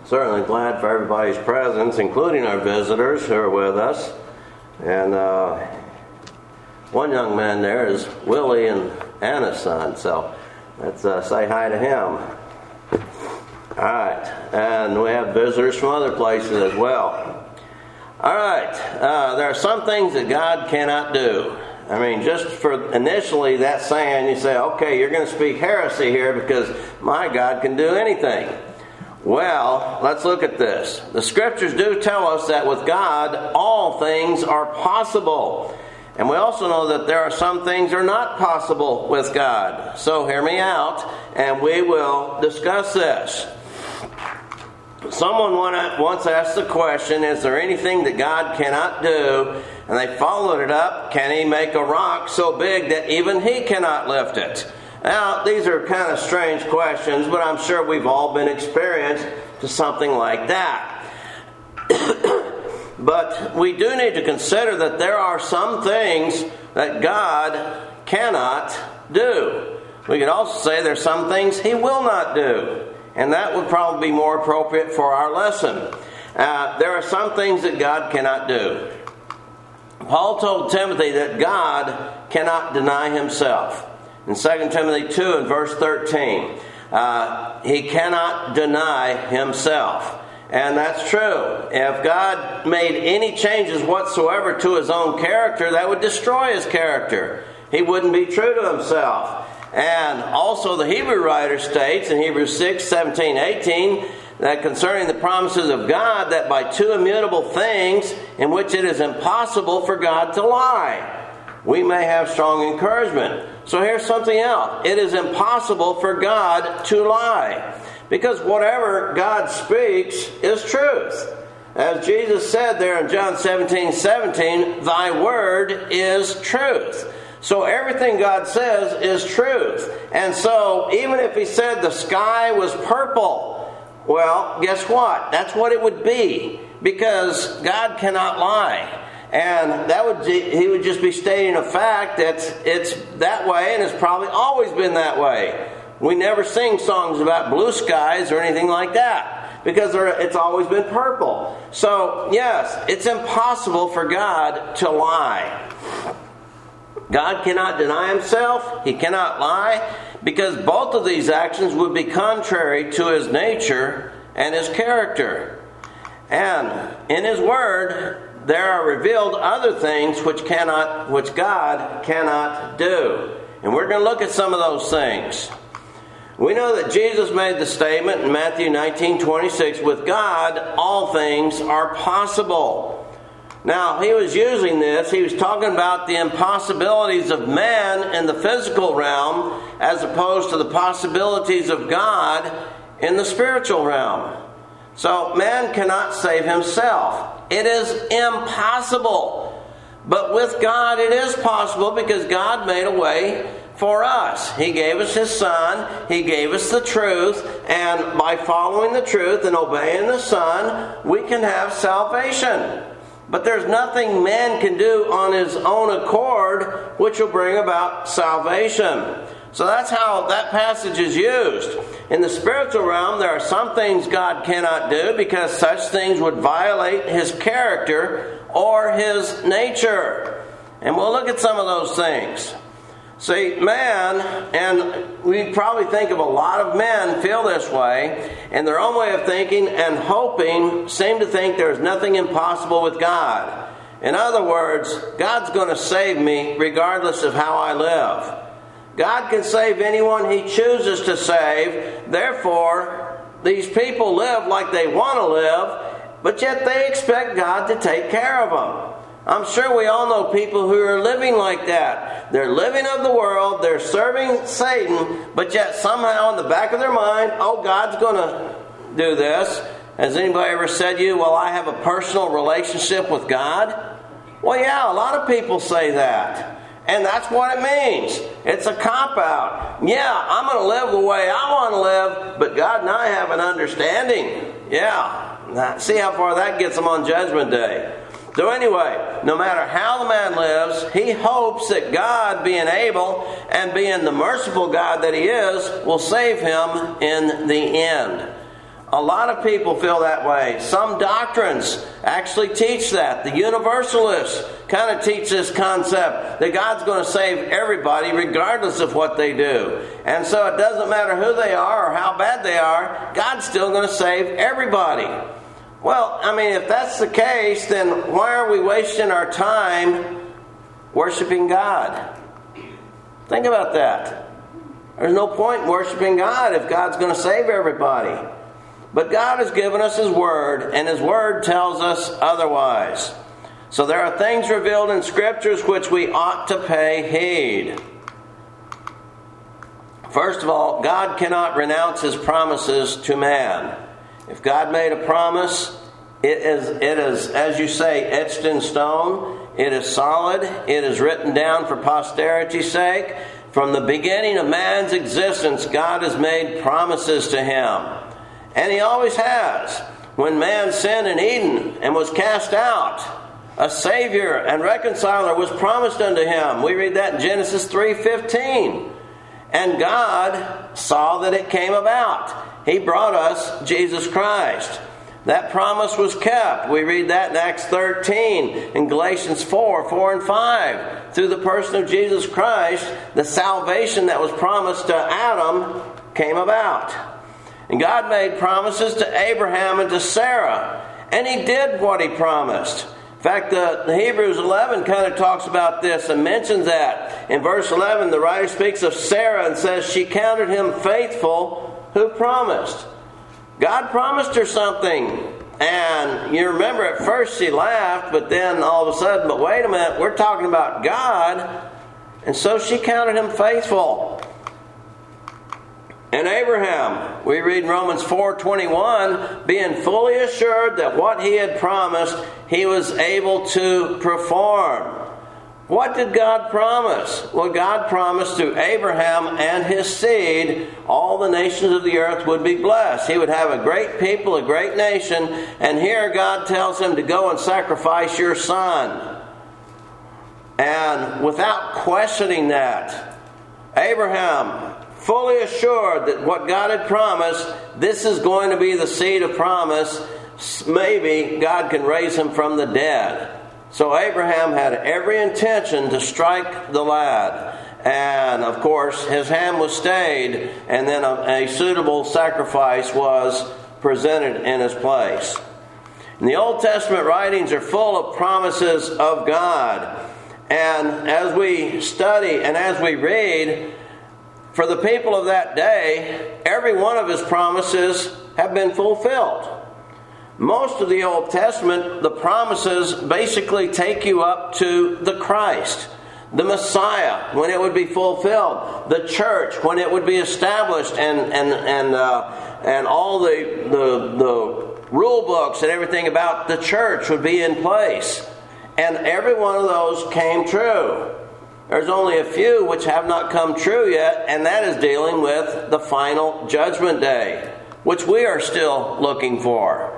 Certainly glad for everybody's presence, including our visitors who are with us. And one young man there is Willie and Anna's son, so let's say hi to him. All right, and we have visitors from other places as well. All right, there are some things that God cannot do. I mean, just for initially that saying, you say, okay, you're going to speak heresy here because my God can do anything. Well, let's look at this. The Scriptures do tell us that with God, all things are possible. And we also know that there are some things that are not possible with God. So hear me out, and we will discuss this. Someone once asked the question, is there anything that God cannot do? And they followed it up, can He make a rock so big that even He cannot lift it? Now, these are kind of strange questions, but I'm sure we've all been experienced to something like that. But we do need to consider that there are some things that God cannot do. We can also say there's some things He will not do. And that would probably be more appropriate for our lesson. There are some things that God cannot do. Paul told Timothy that God cannot deny Himself. In 2 Timothy 2 and verse 13, He cannot deny Himself. And that's true. If God made any changes whatsoever to His own character, that would destroy His character. He wouldn't be true to Himself. And also the Hebrew writer states in Hebrews 6, 17, 18, that concerning the promises of God, that by two immutable things in which it is impossible for God to lie, we may have strong encouragement. So here's something else. It is impossible for God to lie. Because whatever God speaks is truth. As Jesus said there in John 17:17, Thy word is truth. So everything God says is truth. And so even if He said the sky was purple, well, guess what? That's what it would be. Because God cannot lie. And He would just be stating a fact that it's that way and it's probably always been that way. We never sing songs about blue skies or anything like that because it's always been purple. So, yes, it's impossible for God to lie. God cannot deny Himself. He cannot lie because both of these actions would be contrary to His nature and His character. And in His Word, there are revealed other things which God cannot do. And we're going to look at some of those things. We know that Jesus made the statement in Matthew 19:26, with God all things are possible. Now, He was using this. He was talking about the impossibilities of man in the physical realm as opposed to the possibilities of God in the spiritual realm. So, man cannot save himself. It is impossible. But with God it is possible because God made a way for us. He gave us His Son. He gave us the truth. And by following the truth and obeying the Son, we can have salvation. But there's nothing man can do on his own accord which will bring about salvation. So that's how that passage is used. In the spiritual realm, there are some things God cannot do because such things would violate His character or His nature. And we'll look at some of those things. See, man, and we probably think of a lot of men feel this way, and their own way of thinking and hoping seem to think there's nothing impossible with God. In other words, God's going to save me regardless of how I live. God can save anyone He chooses to save. Therefore, these people live like they want to live, but yet they expect God to take care of them. I'm sure we all know people who are living like that. They're living of the world, they're serving Satan, but yet somehow in the back of their mind, oh, God's going to do this. Has anybody ever said to you, well, I have a personal relationship with God? Well, yeah, a lot of people say that. And that's what it means. It's a cop-out. Yeah, I'm going to live the way I want to live, but God and I have an understanding. Yeah. Now, see how far that gets them on Judgment Day. So anyway, no matter how the man lives, he hopes that God, being able and being the merciful God that He is, will save him in the end. A lot of people feel that way. Some doctrines actually teach that. The Universalists kind of teach this concept that God's going to save everybody regardless of what they do. And so it doesn't matter who they are or how bad they are, God's still going to save everybody. Well, I mean, if that's the case, then why are we wasting our time worshiping God? Think about that. There's no point in worshiping God if God's going to save everybody. But God has given us His Word, and His Word tells us otherwise. So there are things revealed in Scriptures which we ought to pay heed. First of all, God cannot renounce His promises to man. If God made a promise, it is, as you say, etched in stone. It is solid. It is written down for posterity's sake. From the beginning of man's existence, God has made promises to him. And He always has. When man sinned in Eden and was cast out, a Savior and reconciler was promised unto him. We read that in Genesis 3:15. And God saw that it came about. He brought us Jesus Christ. That promise was kept. We read that in Acts 13, in Galatians 4 and 5. Through the person of Jesus Christ, the salvation that was promised to Adam came about. And God made promises to Abraham and to Sarah. And He did what He promised. In fact, the Hebrews 11 kind of talks about this and mentions that. In verse 11, the writer speaks of Sarah and says, she counted him faithful who promised. God promised her something. And you remember at first she laughed, but then all of a sudden, but wait a minute, we're talking about God. And so she counted him faithful. And Abraham, we read in Romans 4:21, being fully assured that what he had promised, he was able to perform. What did God promise? Well, God promised through Abraham and his seed, all the nations of the earth would be blessed. He would have a great people, a great nation, and here God tells him to go and sacrifice your son. And without questioning that, Abraham, fully assured that what God had promised, this is going to be the seed of promise. Maybe God can raise him from the dead. So Abraham had every intention to strike the lad. And of course, his hand was stayed, and then a suitable sacrifice was presented in his place. And the Old Testament writings are full of promises of God. And as we study and as we read, for the people of that day, every one of His promises have been fulfilled. Most of the Old Testament, the promises basically take you up to the Christ, the Messiah, when it would be fulfilled, the church, when it would be established, and all the rule books and everything about the church would be in place. And every one of those came true. There's only a few which have not come true yet, and that is dealing with the final judgment day, which we are still looking for.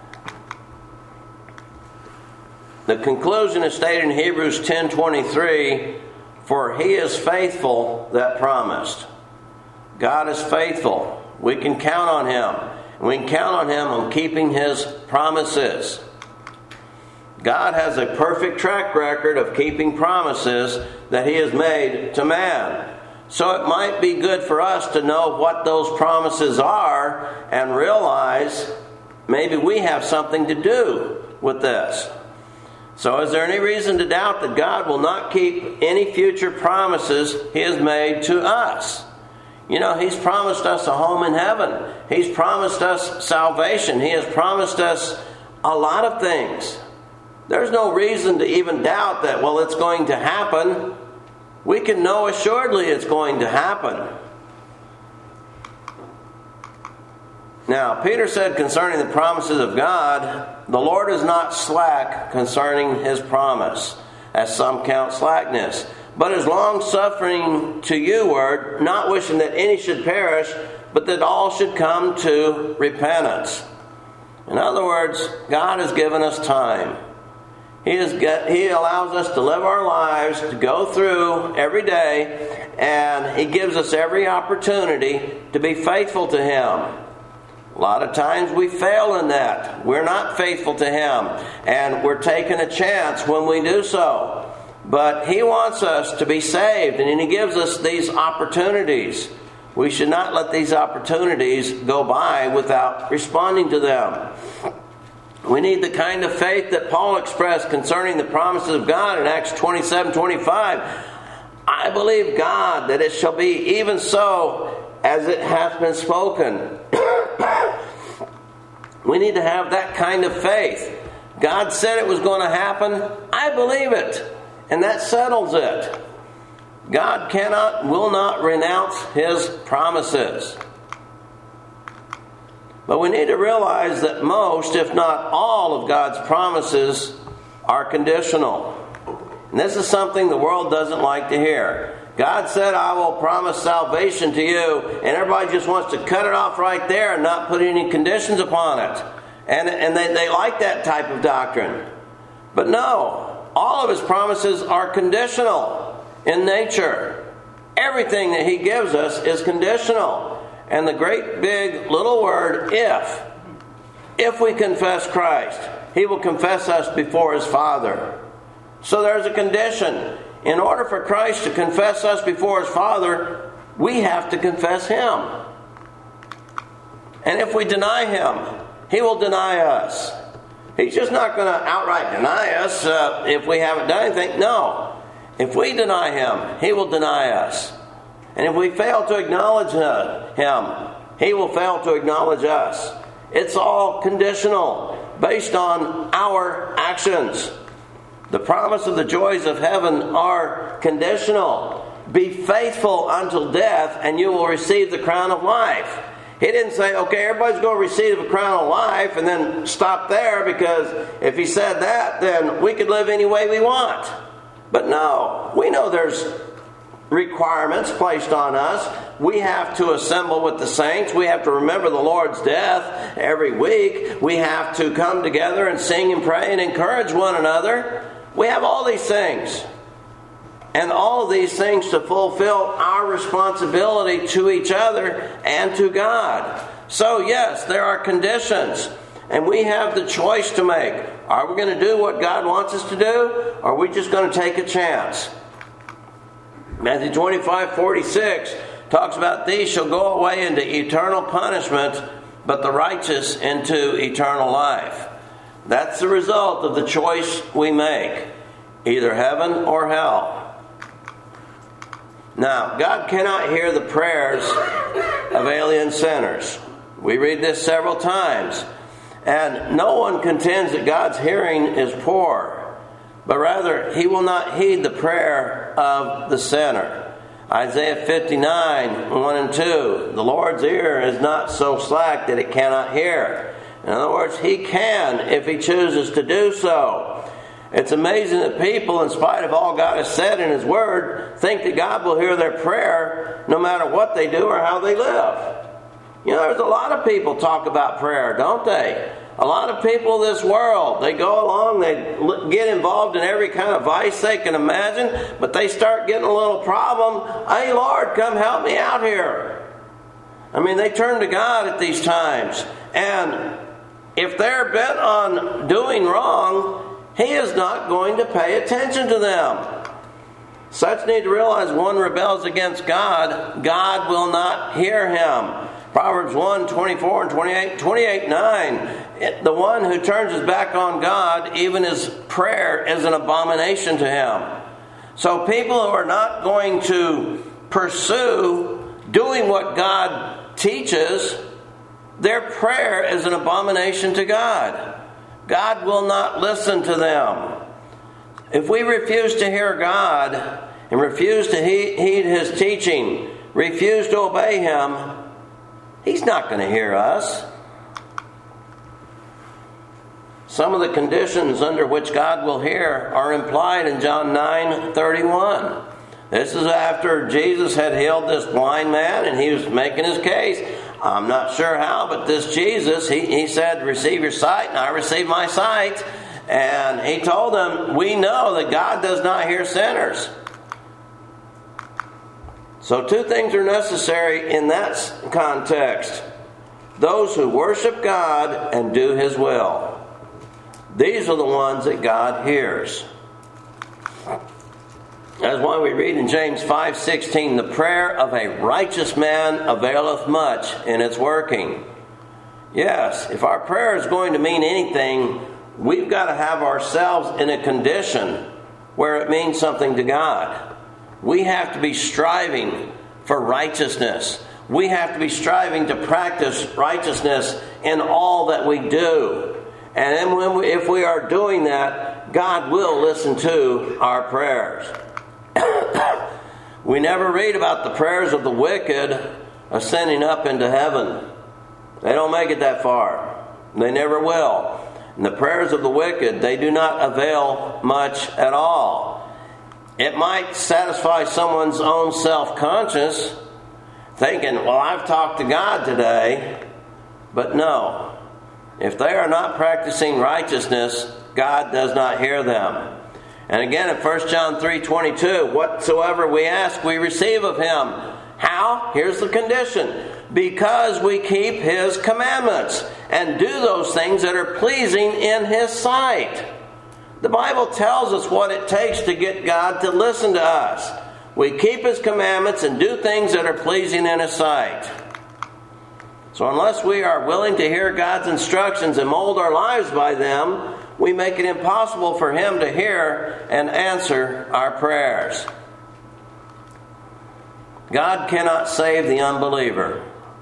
The conclusion is stated in Hebrews 10:23, for He is faithful that promised. God is faithful. We can count on Him. We can count on Him on keeping His promises. God has a perfect track record of keeping promises that He has made to man. So it might be good for us to know what those promises are and realize maybe we have something to do with this. So is there any reason to doubt that God will not keep any future promises He has made to us? You know, He's promised us a home in heaven. He's promised us salvation. He has promised us a lot of things. There's no reason to even doubt that, well, it's going to happen. We can know assuredly it's going to happen. Now, Peter said concerning the promises of God, the Lord is not slack concerning His promise, as some count slackness, but is long-suffering to you, not wishing that any should perish, but that all should come to repentance. In other words, God has given us time. He allows us to live our lives, to go through every day, and He gives us every opportunity to be faithful to Him. A lot of times we fail in that. We're not faithful to Him, and we're taking a chance when we do so. But He wants us to be saved, and He gives us these opportunities. We should not let these opportunities go by without responding to them. We need the kind of faith that Paul expressed concerning the promises of God in Acts 27:25. I believe God that it shall be even so as it hath been spoken. We need to have that kind of faith. God said it was going to happen. I believe it. And that settles it. God cannot, will not renounce His promises. But we need to realize that most, if not all, of God's promises are conditional. And this is something the world doesn't like to hear. God said, I will promise salvation to you, and everybody just wants to cut it off right there and not put any conditions upon it. And they like that type of doctrine. But no, all of His promises are conditional in nature. Everything that He gives us is conditional. And the great big little word, if we confess Christ, He will confess us before His Father. So there's a condition. In order for Christ to confess us before His Father, we have to confess Him. And if we deny Him, He will deny us. He's just not going to outright deny us if we haven't done anything. No. If we deny Him, He will deny us. And if we fail to acknowledge Him, He will fail to acknowledge us. It's all conditional, based on our actions. The promise of the joys of heaven are conditional. Be faithful until death, and you will receive the crown of life. He didn't say, okay, everybody's going to receive a crown of life, and then stop there, because if He said that, then we could live any way we want. But no, we know there's requirements placed on us. We have to assemble with the saints. We have to remember the Lord's death every week. We have to come together and sing and pray and encourage one another. We have all these things. And all of these things to fulfill our responsibility to each other and to God. So yes, there are conditions. And we have the choice to make. Are we going to do what God wants us to do? Or are we just going to take a chance? Matthew 25:46 talks about, these shall go away into eternal punishment, but the righteous into eternal life. That's the result of the choice we make. Either heaven or hell. Now, God cannot hear the prayers of alien sinners. We read this several times. And no one contends that God's hearing is poor, but rather He will not heed the prayer of the sinner. Isaiah 59, 1 and 2. The Lord's ear is not so slack that it cannot hear. In other words, He can if He chooses to do so. It's amazing that people, in spite of all God has said in His Word, think that God will hear their prayer no matter what they do or how they live. You know, there's a lot of people talk about prayer, don't they? A lot of people in this world, they go along, they get involved in every kind of vice they can imagine, but they start getting a little problem. Hey, Lord, come help me out here. I mean, they turn to God at these times. And if they're bent on doing wrong, He is not going to pay attention to them. Such need to realize one rebels against God, God will not hear him. Proverbs 1, 24 and 28, 28:9. The one who turns his back on God, even his prayer is an abomination to him. So people who are not going to pursue doing what God teaches, their prayer is an abomination to God. God will not listen to them. If we refuse to hear God and refuse to heed His teaching, refuse to obey Him, He's not going to hear us. Some of the conditions under which God will hear are implied in John 9:31. This is after Jesus had healed this blind man and He was making His case. I'm not sure how, but this Jesus, he said, receive your sight, and I receive my sight. And He told them, we know that God does not hear sinners. So two things are necessary in that context. those who worship God and do His will. These are the ones that God hears. That's why we read in James 5:16, the prayer of a righteous man availeth much in its working. Yes, if our prayer is going to mean anything, we've got to have ourselves in a condition where it means something to God. We have to be striving for righteousness. We have to be striving to practice righteousness in all that we do. And then if we are doing that, God will listen to our prayers. We never read about the prayers of the wicked ascending up into heaven. They don't make it that far. They never will. And the prayers of the wicked, they do not avail much at all. It might satisfy someone's own self-conscience, thinking, well, I've talked to God today. But no. If they are not practicing righteousness, God does not hear them. And again in 1 John 3:22, whatsoever we ask, we receive of Him. How? Here's the condition. Because we keep His commandments and do those things that are pleasing in His sight. The Bible tells us what it takes to get God to listen to us. We keep His commandments and do things that are pleasing in His sight. So unless we are willing to hear God's instructions and mold our lives by them, we make it impossible for Him to hear and answer our prayers. God cannot save the unbeliever.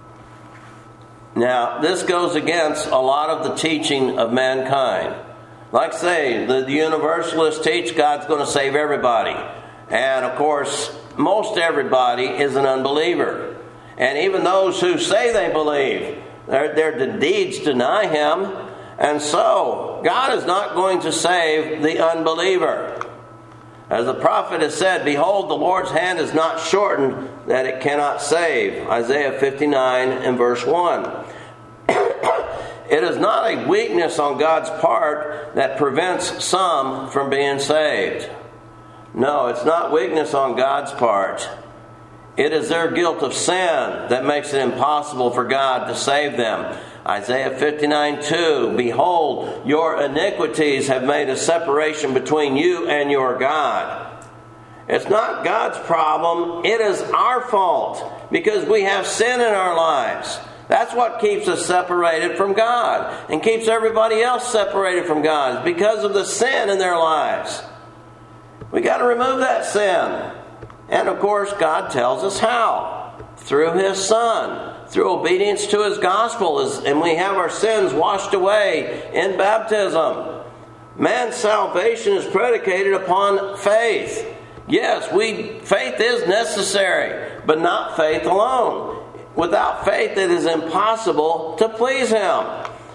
Now, this goes against a lot of the teaching of mankind. Like say, the universalists teach God's going to save everybody. And of course, most everybody is an unbeliever. And even those who say they believe, their deeds deny Him. And so, God is not going to save the unbeliever. As the prophet has said, behold, the Lord's hand is not shortened that it cannot save. Isaiah 59 and verse 1. It is not a weakness on God's part that prevents some from being saved. No, it's not weakness on God's part. It is their guilt of sin that makes it impossible for God to save them. Isaiah 59:2, behold, your iniquities have made a separation between you and your God. It's not God's problem, it is our fault because we have sin in our lives. That's what keeps us separated from God and keeps everybody else separated from God. It's because of the sin in their lives. We got to remove that sin. And of course, God tells us how. Through His Son. Through obedience to His gospel. And we have our sins washed away in baptism. Man's salvation is predicated upon faith. Yes, faith is necessary, but not faith alone. Without faith, it is impossible to please Him.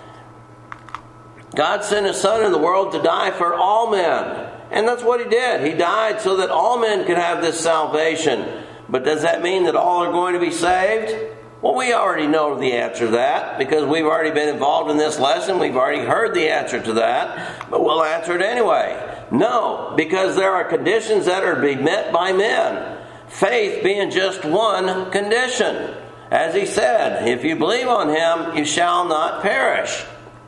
God sent His Son in the world to die for all men. And that's what He did. He died so that all men could have this salvation. But does that mean that all are going to be saved? Well, we already know the answer to that because we've already been involved in this lesson. We've already heard the answer to that. But we'll answer it anyway. No, because there are conditions that are to be met by men. Faith being just one condition. As He said, if you believe on Him, you shall not perish.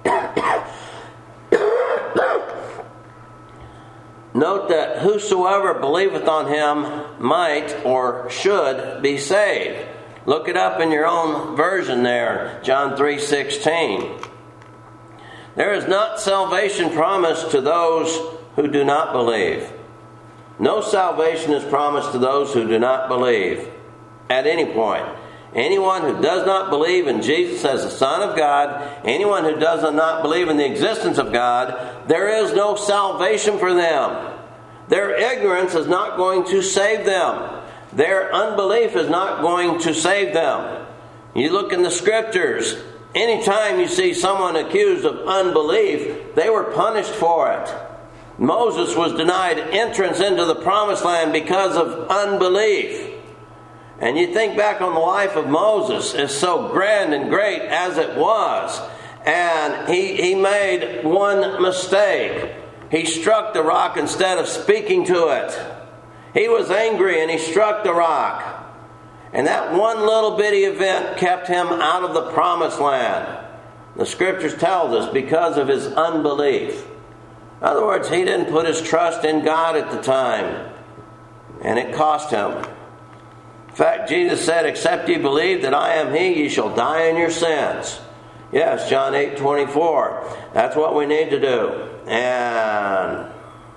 Note that whosoever believeth on Him might or should be saved. Look it up in your own version there, John 3:16. There is not salvation promised to those who do not believe. No salvation is promised to those who do not believe at any point. Anyone who does not believe in Jesus as the Son of God, anyone who does not believe in the existence of God, there is no salvation for them. Their ignorance is not going to save them. Their unbelief is not going to save them. You look in the Scriptures, anytime you see someone accused of unbelief, they were punished for it. Moses was denied entrance into the Promised Land because of unbelief. And you think back on the life of Moses, it's so grand and great as it was. And he made one mistake. He struck the rock instead of speaking to it. He was angry and he struck the rock. And that one little bitty event kept him out of the promised land. The scriptures tells us because of his unbelief. In other words, he didn't put his trust in God at the time. And it cost him. In fact, Jesus said, except ye believe that I am He, ye shall die in your sins. Yes, John 8:24. That's what we need to do. And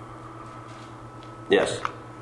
yes,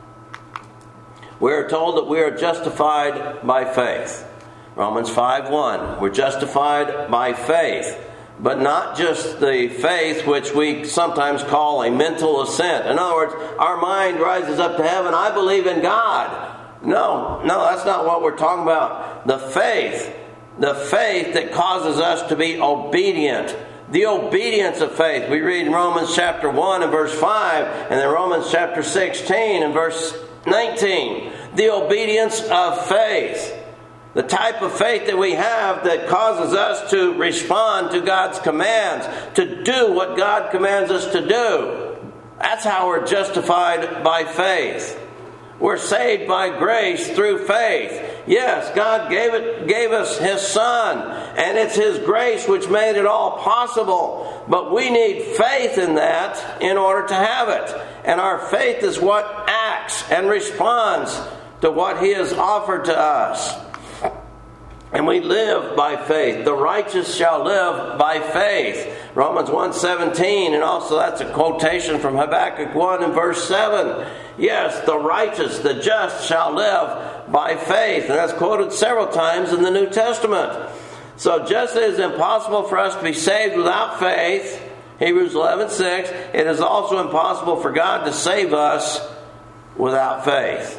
we are told that we are justified by faith. Romans 5:1. We're justified by faith. But not just the faith which we sometimes call a mental assent. In other words, our mind rises up to heaven. I believe in God. No, that's not what we're talking about. The faith that causes us to be obedient. The obedience of faith. We read in Romans chapter 1 and verse 5, and then Romans chapter 16 and verse 19. The obedience of faith. The type of faith that we have that causes us to respond to God's commands, to do what God commands us to do. That's how we're justified by faith. We're saved by grace through faith. Yes, God gave us His Son, and it's His grace which made it all possible. But we need faith in that in order to have it. And our faith is what acts and responds to what He has offered to us. And we live by faith. The righteous shall live by faith. Romans 1:17, and also that's a quotation from Habakkuk 1 and verse 7. Yes, the righteous, the just shall live by faith. And that's quoted several times in the New Testament. So just as it's impossible for us to be saved without faith, Hebrews 11:6, it is also impossible for God to save us without faith.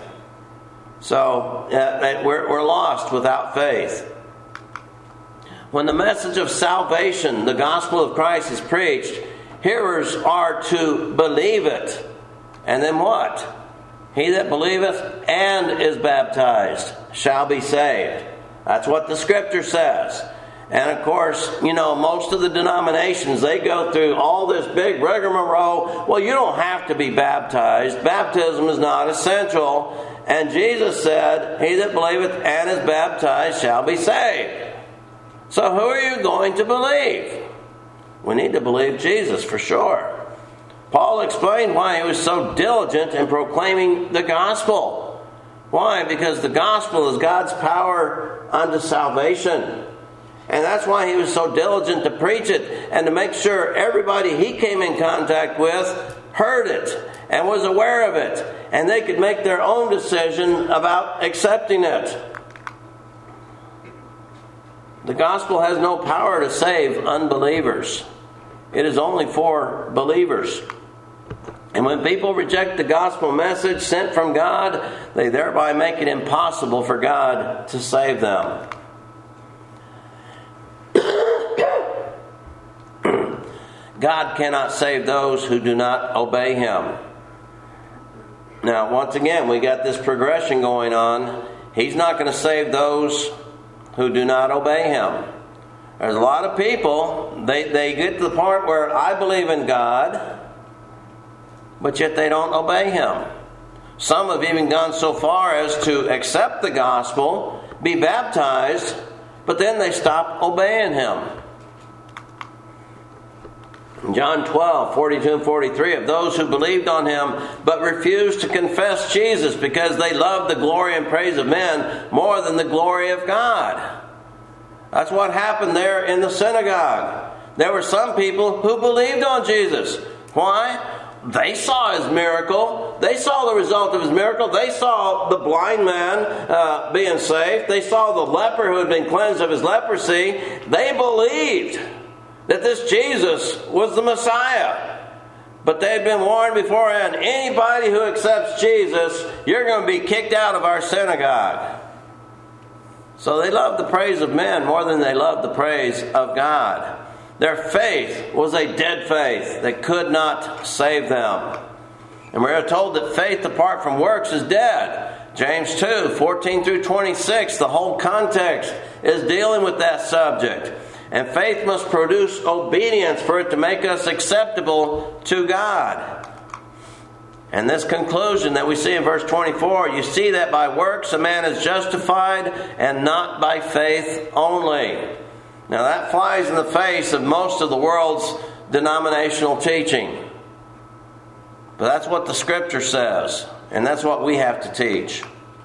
So we're lost without faith. When the message of salvation, the gospel of Christ, is preached, hearers are to believe it. And then what? He that believeth and is baptized shall be saved. That's what the scripture says. And of course, most of the denominations, they go through all this big rigmarole. Well, you don't have to be baptized. Baptism is not essential. And Jesus said, he that believeth and is baptized shall be saved. So who are you going to believe? We need to believe Jesus for sure. Paul explained why he was so diligent in proclaiming the gospel. Why? Because the gospel is God's power unto salvation. And that's why he was so diligent to preach it and to make sure everybody he came in contact with heard it and was aware of it, and they could make their own decision about accepting it. The gospel has no power to save unbelievers. It is only for believers. And when people reject the gospel message sent from God, they thereby make it impossible for God to save them. God cannot save those who do not obey Him. Now, once again, we got this progression going on. He's not going to save those who do not obey Him. There's a lot of people, they get to the point where I believe in God, but yet they don't obey Him. Some have even gone so far as to accept the gospel, be baptized, but then they stop obeying Him. John 12:42 and 43, of those who believed on Him but refused to confess Jesus because they loved the glory and praise of men more than the glory of God. That's what happened there in the synagogue. There were some people who believed on Jesus. Why? They saw His miracle. They saw the result of His miracle. They saw the blind man being saved. They saw the leper who had been cleansed of his leprosy. They believed that this Jesus was the Messiah. But they had been warned beforehand, anybody who accepts Jesus, you're going to be kicked out of our synagogue. So they loved the praise of men more than they loved the praise of God. Their faith was a dead faith that could not save them. And we are told that faith apart from works is dead. James 2:14 through 26, the whole context is dealing with that subject. And faith must produce obedience for it to make us acceptable to God. And this conclusion that we see in verse 24, you see that by works a man is justified and not by faith only. Now that flies in the face of most of the world's denominational teaching. But that's what the Scripture says, and that's what we have to teach.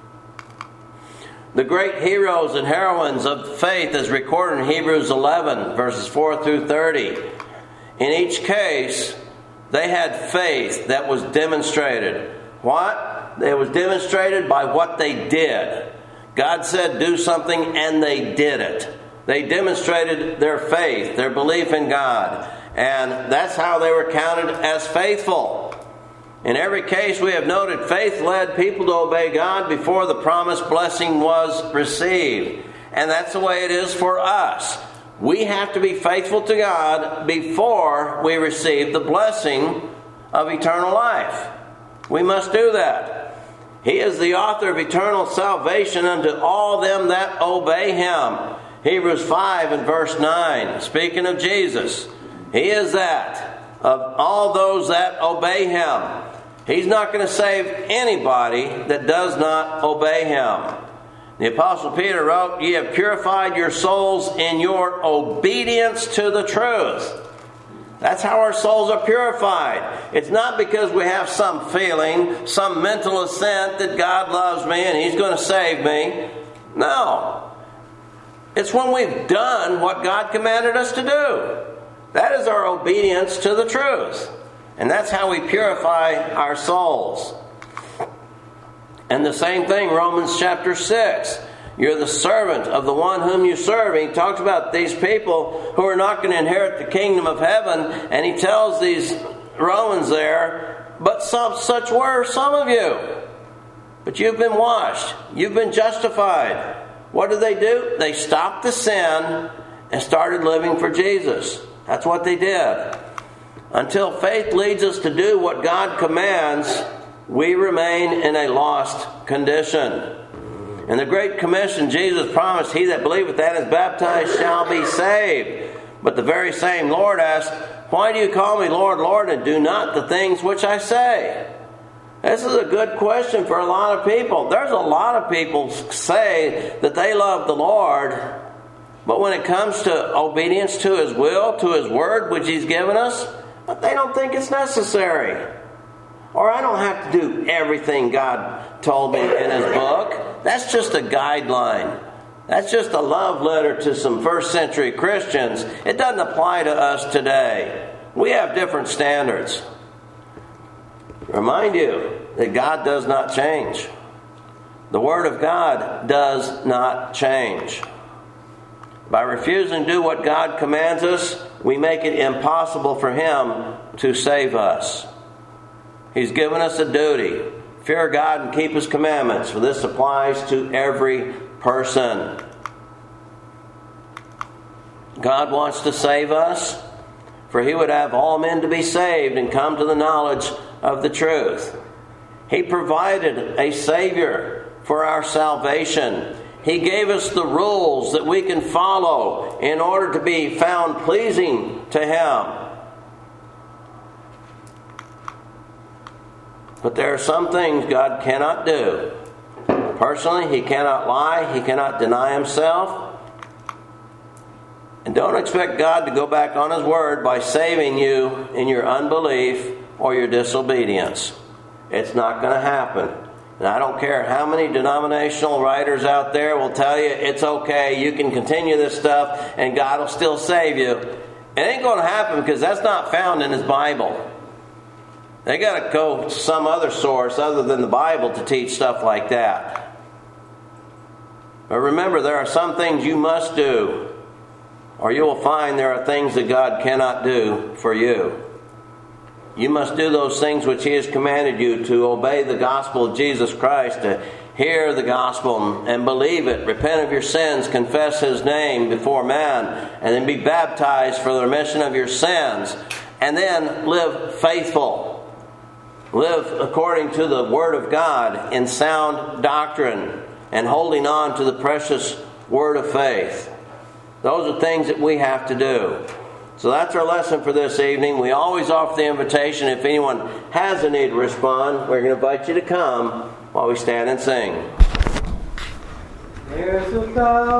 The great heroes and heroines of faith is recorded in Hebrews 11, verses 4 through 30. In each case, they had faith that was demonstrated. What? It was demonstrated by what they did. God said, do something, and they did it. They demonstrated their faith, their belief in God. And that's how they were counted as faithful. In every case we have noted, faith led people to obey God before the promised blessing was received. And that's the way it is for us. We have to be faithful to God before we receive the blessing of eternal life. We must do that. He is the author of eternal salvation unto all them that obey Him. Hebrews 5 and verse 9, speaking of Jesus. He is that, of all those that obey Him. He's not going to save anybody that does not obey Him. The Apostle Peter wrote, ye have purified your souls in your obedience to the truth. That's how our souls are purified. It's not because we have some feeling, some mental assent that God loves me and He's going to save me. No. It's when we've done what God commanded us to do. That is our obedience to the truth. And that's how we purify our souls. And the same thing, Romans chapter 6. You're the servant of the one whom you serve. And he talks about these people who are not going to inherit the kingdom of heaven. And he tells these Romans there, but such were some of you. But you've been washed. You've been justified. What did they do? They stopped the sin and started living for Jesus. That's what they did. Until faith leads us to do what God commands, we remain in a lost condition. In the Great Commission, Jesus promised, he that believeth and is baptized shall be saved. But the very same Lord asked, why do you call me Lord, Lord, and do not the things which I say? This is a good question for a lot of people. There's a lot of people say that they love the Lord, but when it comes to obedience to His will, to His word, which He's given us, they don't think it's necessary. Or I don't have to do everything God told me in His book. That's just a guideline. That's just a love letter to some first century Christians. It doesn't apply to us today. We have different standards. Remind you that God does not change. The Word of God does not change. By refusing to do what God commands us, we make it impossible for Him to save us. He's given us a duty. Fear God and keep His commandments, for this applies to every person. God wants to save us, for He would have all men to be saved and come to the knowledge of the truth. He provided a Savior for our salvation. He gave us the rules that we can follow in order to be found pleasing to Him. But there are some things God cannot do. Personally, He cannot lie. He cannot deny Himself. And don't expect God to go back on His word by saving you in your unbelief or your disobedience. It's not going to happen. And I don't care how many denominational writers out there will tell you it's okay, you can continue this stuff and God will still save you. It ain't going to happen because that's not found in His Bible. They got to go to some other source other than the Bible to teach stuff like that. But remember, there are some things you must do, or you will find there are things that God cannot do for you. You must do those things which He has commanded you, to obey the gospel of Jesus Christ, to hear the gospel and believe it, repent of your sins, confess His name before man, and then be baptized for the remission of your sins, and then live faithful. Live according to the Word of God in sound doctrine and holding on to the precious Word of faith. Those are things that we have to do. So that's our lesson for this evening. We always offer the invitation. If anyone has a need to respond, we're going to invite you to come while we stand and sing. There's a